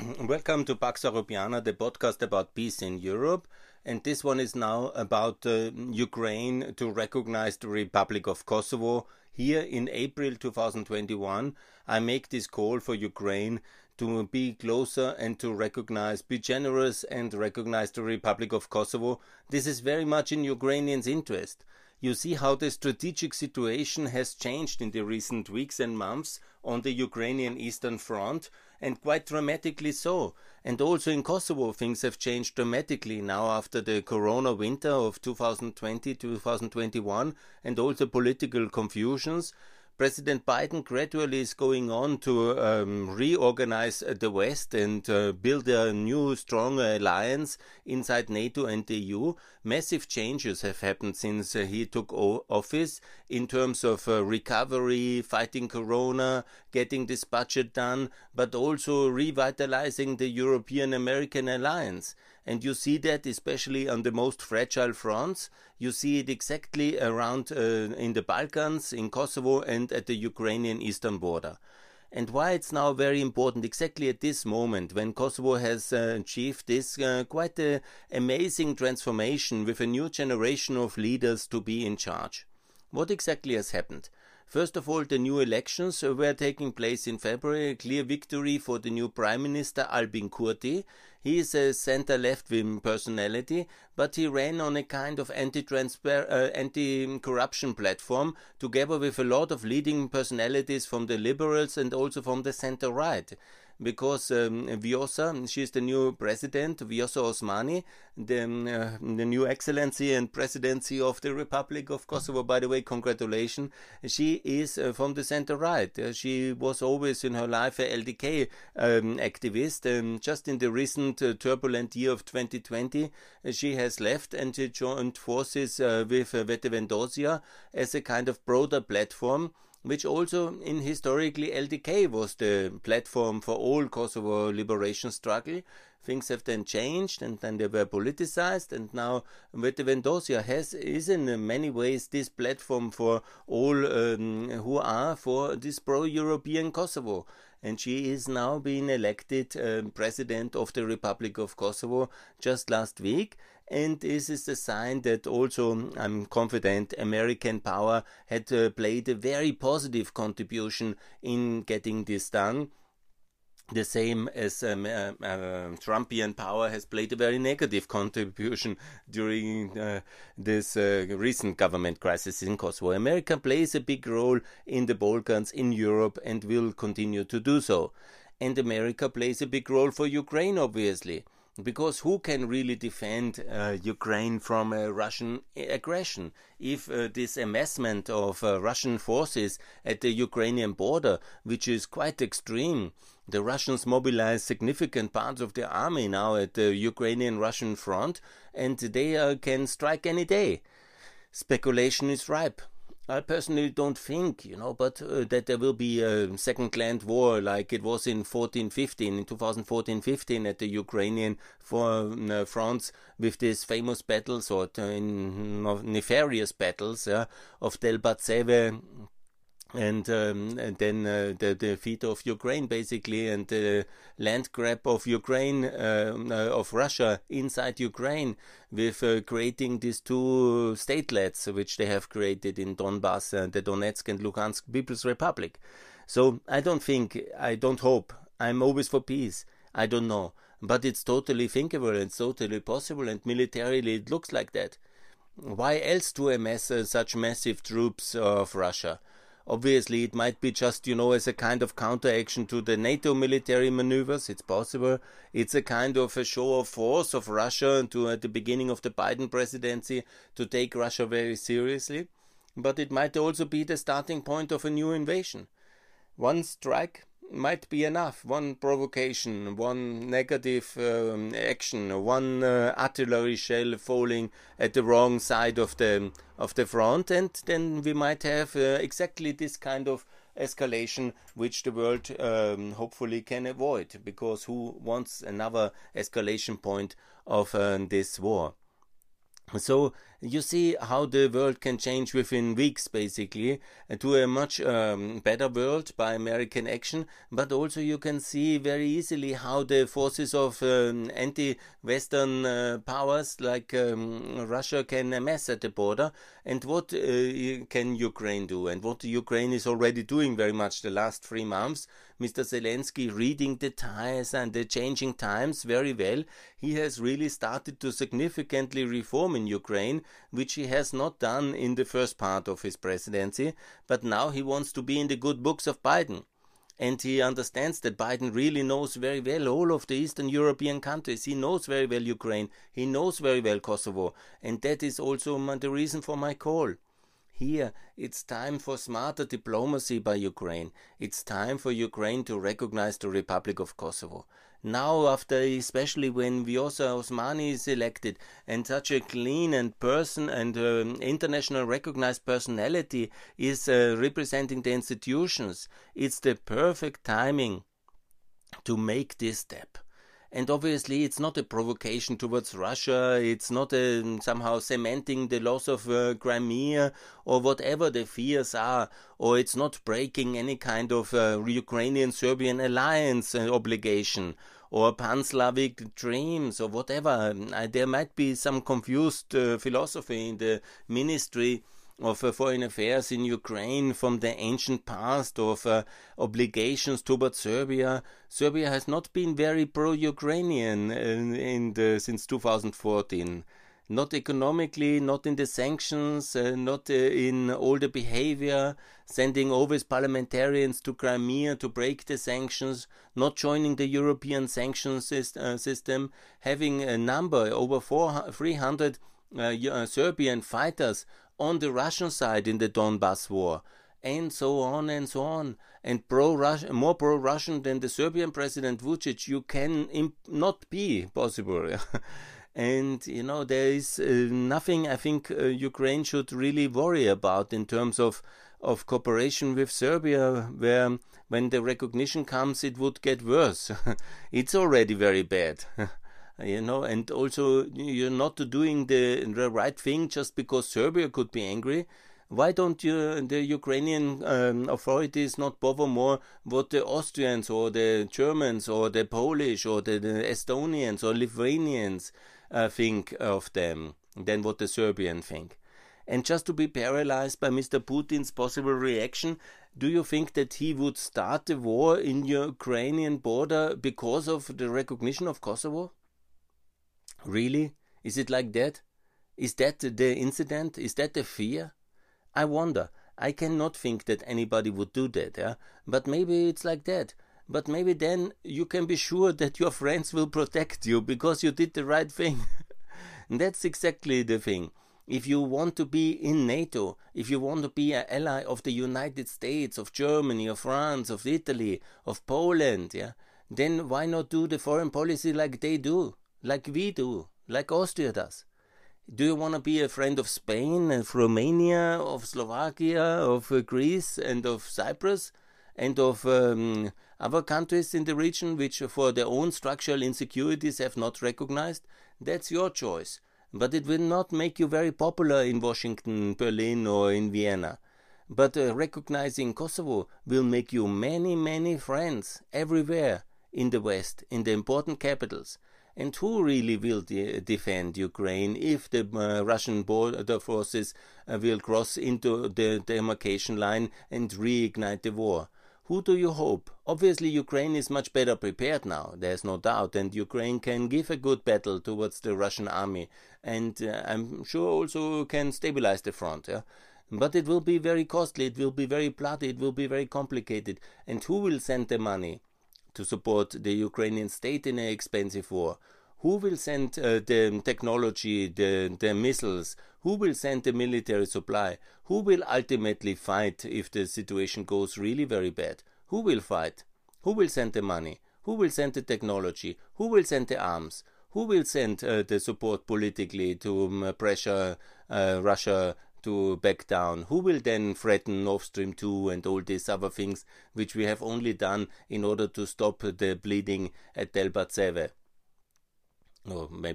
Welcome to Pax Europiana, the podcast about peace in Europe. And this one is now about Ukraine to recognize the Republic of Kosovo. Here in April 2021, I make this call for Ukraine to be closer and to recognize, be generous and recognize the Republic of Kosovo. This is very much in Ukrainians' interest. You see how the strategic situation has changed in the recent weeks and months on the Ukrainian Eastern Front, and quite dramatically so. And also in Kosovo things have changed dramatically now after the corona winter of 2020-2021 and also political confusions. President Biden gradually is going on to reorganize the West and build a new, strong alliance inside NATO and the EU. Massive changes have happened since he took office in terms of recovery, fighting corona, getting this budget done, but also revitalizing the European-American alliance. And you see that especially on the most fragile fronts. You see it exactly around in the Balkans, in Kosovo, and at the Ukrainian eastern border. And why it's now very important, exactly at this moment, when Kosovo has achieved this quite amazing transformation with a new generation of leaders to be in charge. What exactly has happened? First of all, the new elections were taking place in February, a clear victory for the new Prime Minister Albin Kurti. He is a center-left-wing personality, but he ran on a kind of anti-corruption platform together with a lot of leading personalities from the liberals and also from the center-right. Because Vjosa, she's the new president, Vjosa Osmani, the new excellency and presidency of the Republic of Kosovo. By the way, congratulations. She is from the center-right. She was always in her life a LDK activist. Just in the recent turbulent year of 2020, she has left and she joined forces with Vetevendosja as a kind of broader platform, which also in historically LDK was the platform for all Kosovo liberation struggle. Things have then changed and then they were politicized, and now Vetevendosja is in many ways this platform for all who are for this pro-European Kosovo. And she is now being elected president of the Republic of Kosovo just last week. And this is a sign that also, I'm confident, American power had played a very positive contribution in getting this done. The same as Trumpian power has played a very negative contribution during this recent government crisis in Kosovo. America plays a big role in the Balkans, in Europe, and will continue to do so. And America plays a big role for Ukraine, obviously. Because who can really defend Ukraine from Russian aggression? If this amassment of Russian forces at the Ukrainian border, which is quite extreme, the Russians mobilize significant parts of their army now at the Ukrainian-Russian front, and they can strike any day. Speculation is ripe. I personally don't think, but that there will be a second land war like it was in 2014-15 at the Ukrainian fronts with these famous battles or nefarious battles of Debaltseve and then the defeat of Ukraine basically, and the land grab of Ukraine, of Russia inside Ukraine, with creating these two statelets which they have created in Donbass, the Donetsk and Luhansk People's Republic. So I don't hope, I'm always for peace, I don't know, but it's totally thinkable, it's totally possible, and militarily it looks like that. Why else to amass such massive troops of Russia? Obviously, it might be just, as a kind of counteraction to the NATO military maneuvers. It's possible. It's a kind of a show of force of Russia at the beginning of the Biden presidency to take Russia very seriously. But it might also be the starting point of a new invasion. One strike might be enough. One provocation, one negative action, one artillery shell falling at the wrong side of the front, and then we might have exactly this kind of escalation which the world hopefully can avoid, because who wants another escalation point of this war? So You see how the world can change within weeks, basically, to a much better world by American action. But also you can see very easily how the forces of anti-Western powers like Russia can amass at the border, and what can Ukraine do, and what Ukraine is already doing very much the last 3 months. Mr. Zelensky reading the times and the changing times very well. He has really started to significantly reform in Ukraine, which he has not done in the first part of his presidency, but now he wants to be in the good books of Biden. And he understands that Biden really knows very well all of the Eastern European countries. He knows very well Ukraine. He knows very well Kosovo. And that is also the reason for my call. Here, it's time for smarter diplomacy by Ukraine. It's time for Ukraine to recognize the Republic of Kosovo. Now, after especially when Vjosa Osmani is elected and such a clean and international recognized personality is representing the institutions, it's the perfect timing to make this step. And obviously it's not a provocation towards Russia, it's not somehow cementing the loss of Crimea or whatever the fears are, or it's not breaking any kind of Ukrainian-Serbian alliance obligation or pan-Slavic dreams or whatever. There might be some confused philosophy in the ministry of Foreign Affairs in Ukraine from the ancient past of obligations towards Serbia. Serbia has not been very pro-Ukrainian since 2014. Not economically, not in the sanctions, not in all the behavior, sending always parliamentarians to Crimea to break the sanctions, not joining the European sanctions system, having a number over 300 Serbian fighters on the Russian side in the Donbass war, and so on and so on. And more pro-Russian than the Serbian President Vucic, you can not be possible. And, there is nothing I think Ukraine should really worry about in terms of cooperation with Serbia, where when the recognition comes, it would get worse. It's already very bad. And also you're not doing the right thing just because Serbia could be angry. Why don't the Ukrainian authorities not bother more what the Austrians or the Germans or the Polish or the Estonians or Lithuanians think of them than what the Serbians think? And just to be paralyzed by Mr. Putin's possible reaction, do you think that he would start the war in the Ukrainian border because of the recognition of Kosovo? Really? Is it like that? Is that the incident? Is that the fear? I wonder. I cannot think that anybody would do that, yeah? But maybe it's like that. But maybe then you can be sure that your friends will protect you because you did the right thing. That's exactly the thing. If you want to be in NATO, if you want to be an ally of the United States, of Germany, of France, of Italy, of Poland, yeah, then why not do the foreign policy like they do? Like we do, like Austria does. Do you want to be a friend of Spain, of Romania, of Slovakia, of Greece and of Cyprus and of other countries in the region which for their own structural insecurities have not recognized? That's your choice. But it will not make you very popular in Washington, Berlin or in Vienna. But recognizing Kosovo will make you many, many friends everywhere in the West, in the important capitals. And who really will defend Ukraine if the Russian border forces will cross into the demarcation line and reignite the war? Who do you hope? Obviously, Ukraine is much better prepared now, there's no doubt, and Ukraine can give a good battle towards the Russian army, and I'm sure also can stabilize the front. Yeah? But it will be very costly, it will be very bloody, it will be very complicated. And who will send the money to support the Ukrainian state in an expensive war? Who will send the technology, the missiles? Who will send the military supply? Who will ultimately fight if the situation goes really very bad? Who will fight? Who will send the money? Who will send the technology? Who will send the arms? Who will send the support politically to pressure Russia to back down? Who will then threaten Nord Stream 2 and all these other things which we have only done in order to stop the bleeding at Debaltseve? Or maybe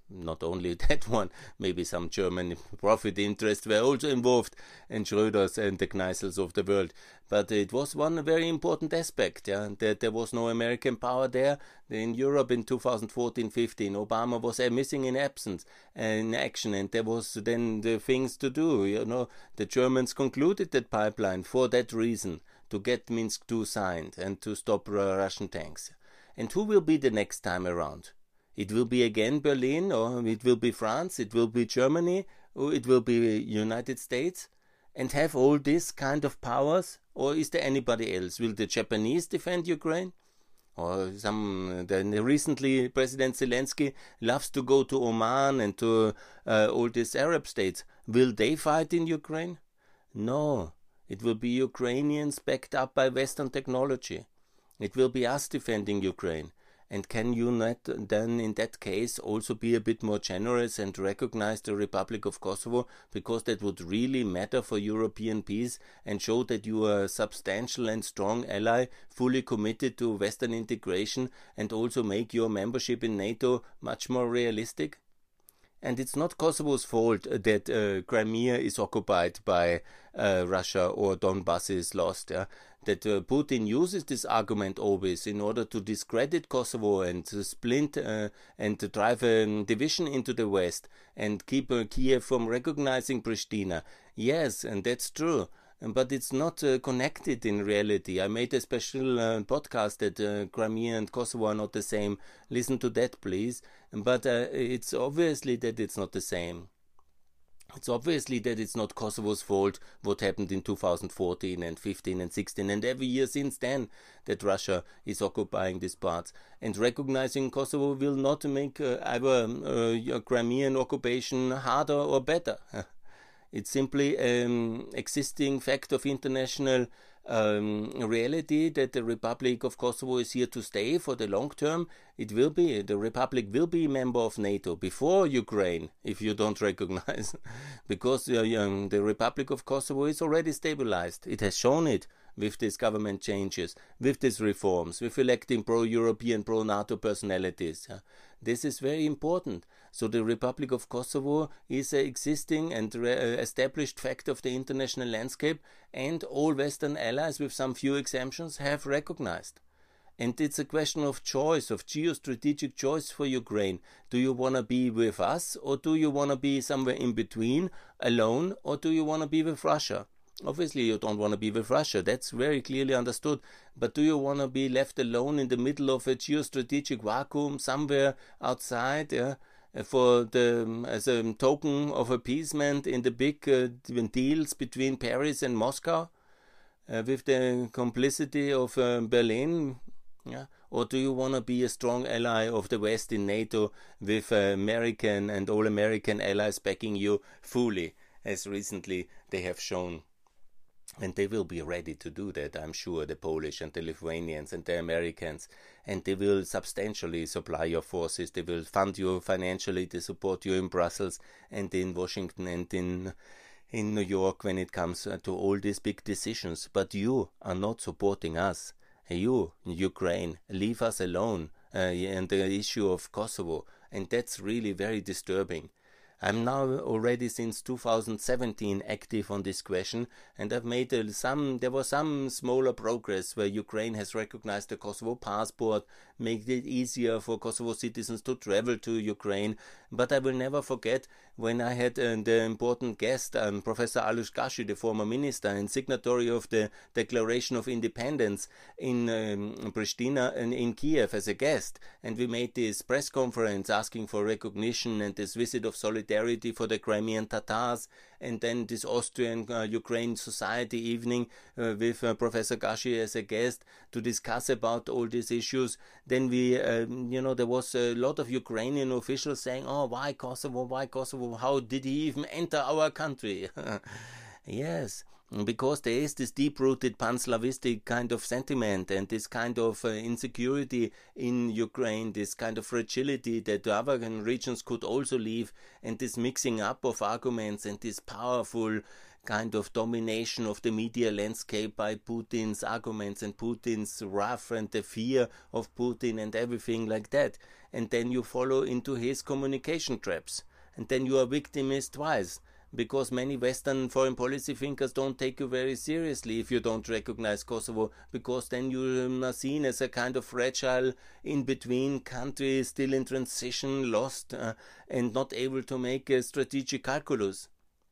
not only that one, maybe some German profit interests were also involved, and Schröders and the Kneissels of the world. But it was one very important aspect, that there was no American power there. In Europe in 2014-15, Obama was missing in absence, in action, and there was then the things to do. The Germans concluded that pipeline for that reason, to get Minsk II signed and to stop Russian tanks. And who will be the next time around? It will be again Berlin, or it will be France, it will be Germany, or it will be United States, and have all these kind of powers? Or is there anybody else? Will the Japanese defend Ukraine? Or recently President Zelensky loves to go to Oman and to all these Arab states. Will they fight in Ukraine? No, it will be Ukrainians backed up by Western technology. It will be us defending Ukraine. And can you not then in that case also be a bit more generous and recognize the Republic of Kosovo, because that would really matter for European peace and show that you are a substantial and strong ally, fully committed to Western integration, and also make your membership in NATO much more realistic? And it's not Kosovo's fault that Crimea is occupied by Russia or Donbass is lost. That Putin uses this argument always in order to discredit Kosovo and to splint and to drive a division into the West and keep Kiev from recognizing Pristina. Yes, and that's true. But it's not connected in reality. I made a special podcast that Crimea and Kosovo are not the same. Listen to that, please. But it's obviously that it's not the same. It's obviously that it's not Kosovo's fault what happened in 2014 and 15 and 16 and every year since then that Russia is occupying these parts. And recognizing Kosovo will not make either Crimean occupation harder or better. It's simply an existing fact of international reality that the Republic of Kosovo is here to stay for the long term. The Republic will be a member of NATO before Ukraine, if you don't recognize, because the Republic of Kosovo is already stabilized. It has shown it with these government changes, with these reforms, with electing pro-European, pro-NATO personalities. This is very important. So the Republic of Kosovo is an existing and established fact of the international landscape, and all Western allies, with some few exemptions, have recognized. And it's a question of choice, of geostrategic choice for Ukraine. Do you want to be with us, or do you want to be somewhere in between, alone, or do you want to be with Russia? Obviously, you don't want to be with Russia. That's very clearly understood. But do you want to be left alone in the middle of a geostrategic vacuum somewhere outside, as a token of appeasement in the big deals between Paris and Moscow, with the complicity of Berlin? Or do you want to be a strong ally of the West in NATO, with American and all American allies backing you fully, as recently they have shown? And they will be ready to do that, I'm sure, the Polish and the Lithuanians and the Americans. And they will substantially supply your forces. They will fund you financially. They support you in Brussels and in Washington and in New York when it comes to all these big decisions. But you are not supporting us. You, Ukraine, leave us alone. And the issue of Kosovo. And that's really very disturbing. I'm now already since 2017 active on this question, and I've made there was some smaller progress where Ukraine has recognized the Kosovo passport, made it easier for Kosovo citizens to travel to Ukraine. But I will never forget when I had the important guest, Professor Aleš Gaši, the former minister and signatory of the Declaration of Independence in Pristina and in Kiev, as a guest. And we made this press conference asking for recognition and this visit of solidarity for the Crimean Tatars, and then this Austrian-Ukraine Society evening with Professor Gaši as a guest to discuss about all these issues. Then we, there was a lot of Ukrainian officials saying, "Oh, why Kosovo? Why Kosovo? How did he even enter our country?" Yes, because there is this deep-rooted pan-Slavistic kind of sentiment and this kind of insecurity in Ukraine, this kind of fragility that the other regions could also leave, and this mixing up of arguments and this powerful kind of domination of the media landscape by Putin's arguments and Putin's wrath and the fear of Putin and everything like that. And then you follow into his communication traps. And then you are victimized twice, because many Western foreign policy thinkers don't take you very seriously if you don't recognize Kosovo, because then you are seen as a kind of fragile, in-between country, still in transition, lost, and not able to make a strategic calculus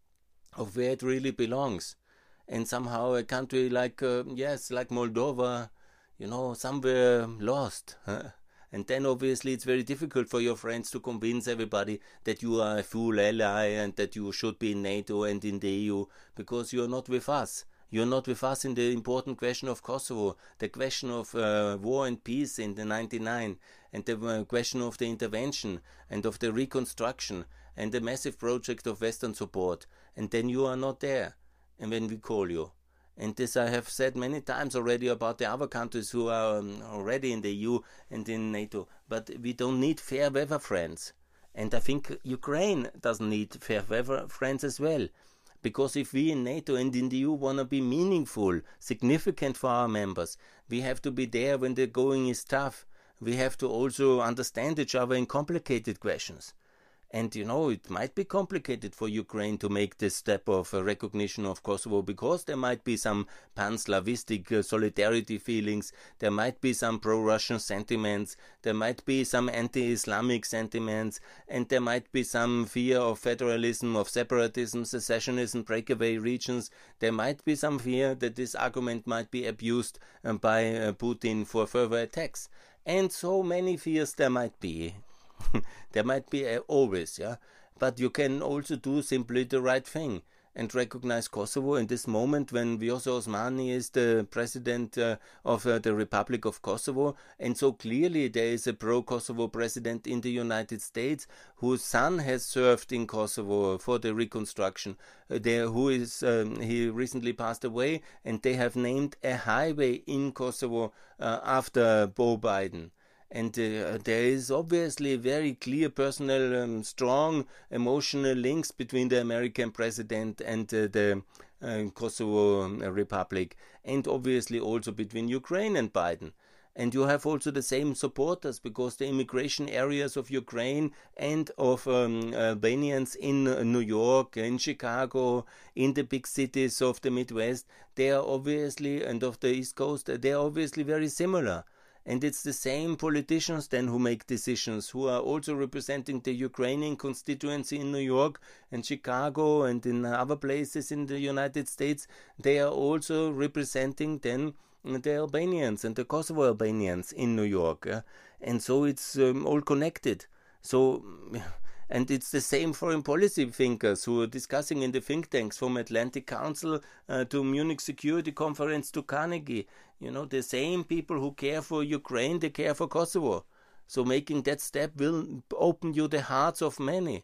of where it really belongs. And somehow a country like, like Moldova, somewhere lost. And then obviously it's very difficult for your friends to convince everybody that you are a full ally and that you should be in NATO and in the EU, because you're not with us. You're not with us in the important question of Kosovo, the question of war and peace in the 99, and the question of the intervention and of the reconstruction and the massive project of Western support. And then you are not there, and when we call you. And this I have said many times already about the other countries who are already in the EU and in NATO. But we don't need fair weather friends. And I think Ukraine doesn't need fair weather friends as well. Because if we in NATO and in the EU want to be meaningful, significant for our members, we have to be there when the going is tough. We have to also understand each other in complicated questions. And it might be complicated for Ukraine to make this step of recognition of Kosovo, because there might be some pan-Slavistic solidarity feelings, there might be some pro-Russian sentiments, there might be some anti-Islamic sentiments, and there might be some fear of federalism, of separatism, secessionism, breakaway regions. There might be some fear that this argument might be abused by Putin for further attacks. And so many fears there might be. There might be always, but you can also do simply the right thing and recognize Kosovo in this moment when Vjosa Osmani is the president of the Republic of Kosovo, and so clearly there is a pro-Kosovo president in the United States whose son has served in Kosovo for the reconstruction, he recently passed away, and they have named a highway in Kosovo after Joe Biden. And there is obviously very clear personal, strong emotional links between the American president and the Kosovo Republic, and obviously also between Ukraine and Biden. And you have also the same supporters, because the immigration areas of Ukraine and of Albanians in New York, in Chicago, in the big cities of the Midwest, they are obviously, and of the East Coast, they are obviously very similar. And it's the same politicians then who make decisions, who are also representing the Ukrainian constituency in New York and Chicago and in other places in the United States. They are also representing then the Albanians and the Kosovo Albanians in New York. And so it's all connected. So, and it's the same foreign policy thinkers who are discussing in the think tanks, from Atlantic Council to Munich Security Conference to Carnegie. The same people who care for Ukraine, they care for Kosovo. So making that step will open you the hearts of many,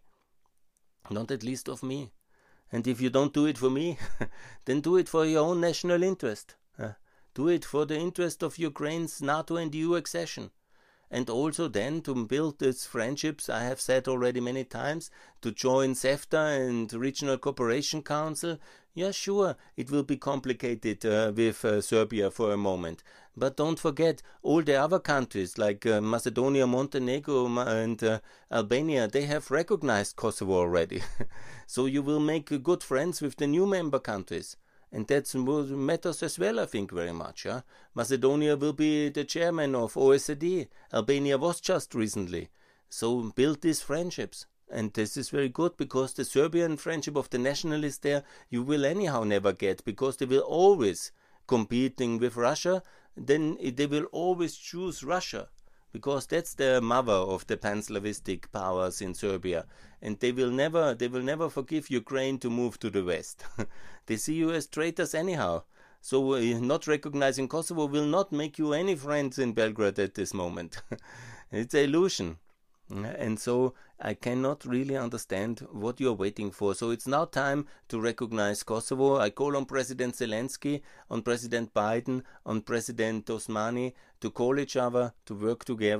not at least of me. And if you don't do it for me, then do it for your own national interest. Do it for the interest of Ukraine's NATO and EU accession. And also then to build these friendships, I have said already many times, to join CEFTA and Regional Cooperation Council. Yeah, sure, it will be complicated with Serbia for a moment. But don't forget, all the other countries like Macedonia, Montenegro and Albania, they have recognized Kosovo already. So you will make good friends with the new member countries. And that matters as well, I think, very much. Macedonia will be the chairman of OECD. Albania was just recently. So build these friendships. And this is very good, because the Serbian friendship of the nationalists there, you will anyhow never get, because they will always competing with Russia. Then they will always choose Russia, because that's the mother of the pan-Slavistic powers in Serbia. And they will never forgive Ukraine to move to the West. They see you as traitors anyhow. So not recognizing Kosovo will not make you any friends in Belgrade at this moment. It's an illusion. And so I cannot really understand what you're waiting for. So it's now time to recognize Kosovo. I call on President Zelensky, on President Biden, on President Osmani to call each other, to work together,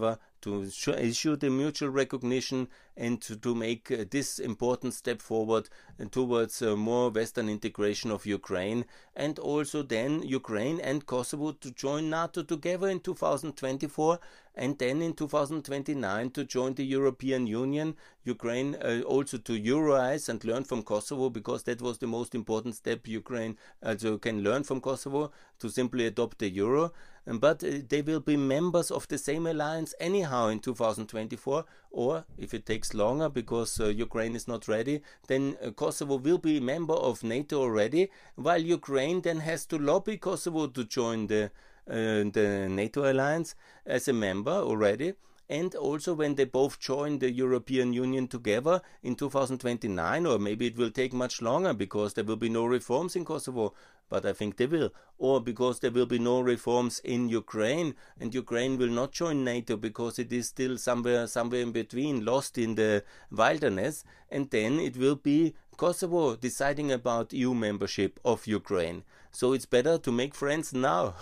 to issue the mutual recognition and to make this important step forward towards more Western integration of Ukraine, and also then Ukraine and Kosovo to join NATO together in 2024, and then in 2029 to join the European Union. Ukraine also to Euroize and learn from Kosovo, because that was the most important step Ukraine also can learn from Kosovo, to simply adopt the euro. But they will be members of the same alliance anyhow in 2024, or if it takes longer because Ukraine is not ready, then Kosovo will be member of NATO already, while Ukraine then has to lobby Kosovo to join the NATO alliance as a member already. And also when they both join the European Union together in 2029, or maybe it will take much longer because there will be no reforms in Kosovo, but I think they will, or because there will be no reforms in Ukraine, and Ukraine will not join NATO because it is still somewhere in between, lost in the wilderness, and then it will be Kosovo deciding about EU membership of Ukraine. So it's better to make friends now.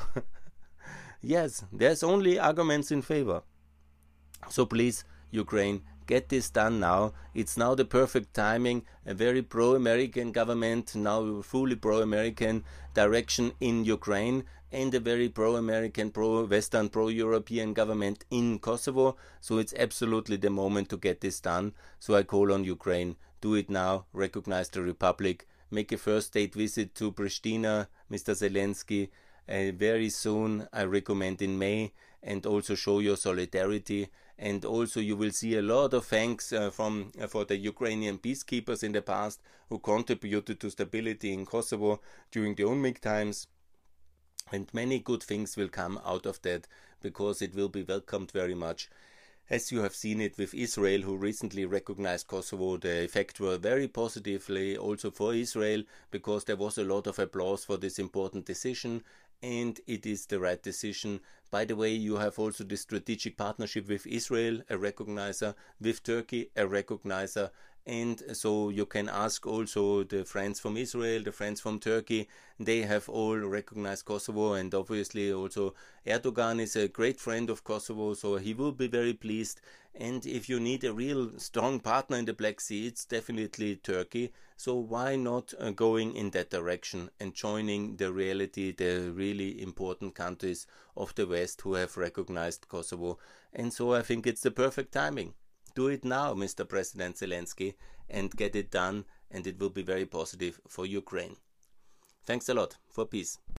Yes, there's only arguments in favor. So please, Ukraine, get this done now. It's now the perfect timing. A very pro-American government, now fully pro-American direction in Ukraine, and a very pro-American, pro-Western, pro-European government in Kosovo. So it's absolutely the moment to get this done. So I call on Ukraine, do it now, recognize the Republic, make a first state visit to Pristina, Mr. Zelensky, very soon, I recommend in May, and also show your solidarity. And also you will see a lot of thanks for the Ukrainian peacekeepers in the past who contributed to stability in Kosovo during the UNMIK times. And many good things will come out of that, because it will be welcomed very much. As you have seen it with Israel, who recently recognized Kosovo, the effect were very positively also for Israel, because there was a lot of applause for this important decision. And it is the right decision. By the way, you have also the strategic partnership with Israel, a recognizer, with Turkey, a recognizer, and so you can ask also the friends from Israel, the friends from Turkey, they have all recognized Kosovo, and obviously also Erdogan is a great friend of Kosovo, so he will be very pleased. And if you need a real strong partner in the Black Sea, it's definitely Turkey. So why not going in that direction and joining the reality, the really important countries of the West who have recognized Kosovo? And so I think it's the perfect timing. Do it now, Mr. President Zelensky, and get it done, and it will be very positive for Ukraine. Thanks a lot. For peace.